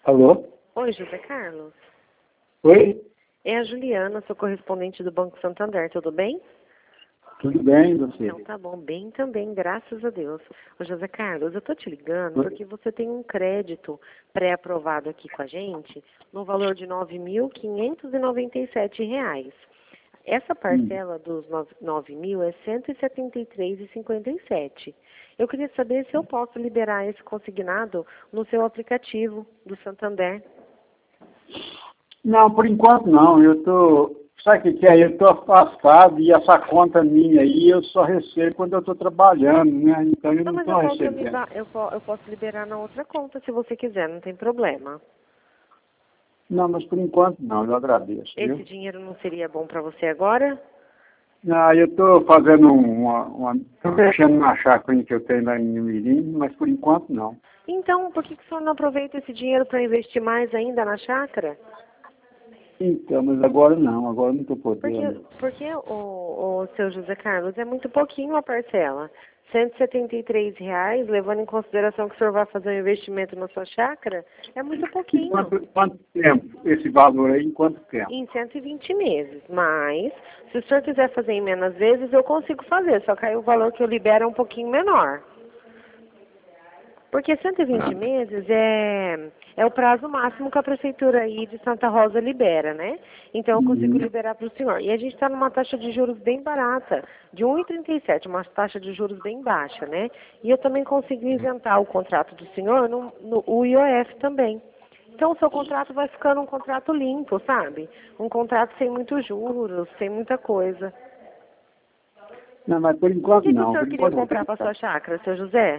Alô? Oi, José Carlos. Oi? É a Juliana, sou correspondente do Banco Santander, tudo bem? Tudo bem, você? Então tá bom, bem também, graças a Deus. Ô, José Carlos, eu tô te ligando Oi? porque você tem um crédito pré-aprovado aqui com a gente no valor de R$ 9.597. Essa parcela dos 9.000 é R$ 173,57. Eu queria saber se eu posso liberar esse consignado no seu aplicativo do Santander. Não, por enquanto não. Sabe o que é? Eu estou afastado e essa conta minha aí eu só recebo quando eu estou trabalhando, né? Então eu Não, não mas estou recebendo. eu posso liberar na outra conta se você quiser, não tem problema. Não, mas por enquanto não, eu agradeço, Esse viu? dinheiro não seria bom para você agora? Ah, eu estou fazendo Estou mexendo na chácara que eu tenho lá em Mirim, mas por enquanto não. Então, por que o senhor não aproveita esse dinheiro para investir mais ainda na chácara? Então, mas agora não estou podendo. Porque o seu José Carlos, é muito pouquinho a parcela. R$ 173, levando em consideração que o senhor vai fazer um investimento na sua chácara, é muito E pouquinho. quanto tempo esse valor aí, em quanto tempo? Em 120 meses. Mas, se o senhor quiser fazer em menos vezes, eu consigo fazer. Só que aí o valor que eu libero é um pouquinho menor. Porque 120 meses é o prazo máximo que a prefeitura aí de Santa Rosa libera, né? Então eu consigo Uhum. liberar para o senhor. E a gente está numa taxa de juros bem barata, de 1,37, uma taxa de juros bem baixa, né? E eu também consigo isentar o contrato do senhor o IOF também. Então o seu contrato vai ficando um contrato limpo, sabe? Um contrato sem muitos juros, sem muita coisa. Não, mas por O enquanto que o não. senhor Por queria enquanto comprar para sua chácara, seu José?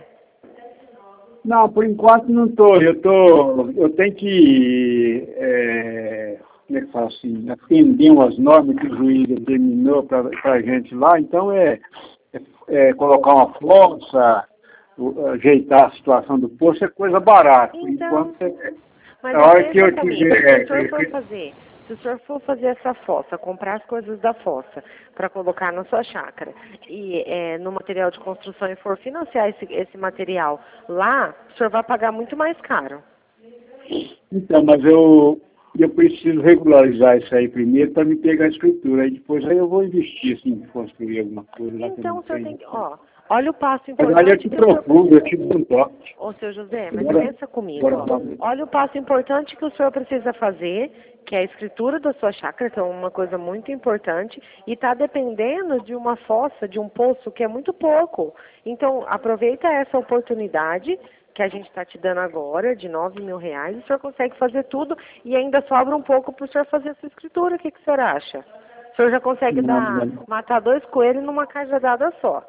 não, por enquanto não estou. Eu tenho que, como é que fala assim, atender umas normas que o juiz determinou para a gente lá. Então colocar uma fossa, ajeitar a situação do poço é coisa barata. Por Então, enquanto, mas a hora que pensa eu comigo, tiver. se o senhor for fazer essa fossa, comprar as coisas da fossa para colocar na sua chácara e no material de construção e for financiar esse material lá, o senhor vai pagar muito mais caro. Então, mas eu preciso regularizar isso aí primeiro para me pegar a escritura. Aí depois aí eu vou investir assim, em construir alguma coisa lá que eu Então não o senhor tenho. tem que, olha o passo Mas ali eu importante te que o senhor procuro, eu precisa. te dou um toque. Ô, seu José, mas Agora, pensa comigo, agora vamos. olha o passo importante que o senhor precisa fazer, que é a escritura da sua chácara, que é uma coisa muito importante, e está dependendo de uma fossa, de um poço, que é muito pouco. Então, aproveita essa oportunidade que a gente está te dando agora, de R$ 9.000, o senhor consegue fazer tudo e ainda sobra um pouco para o senhor fazer essa escritura. O que o senhor acha? O senhor já consegue matar 2 coelhos numa cajadada só.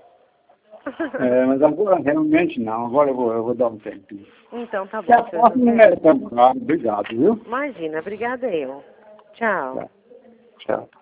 Mas agora realmente não. Agora eu vou dar um tempinho. Então tá Se a bom, seu foto não José. é tão caro, obrigado, viu? Imagina, obrigada eu. Tchau. Tá. Tchau.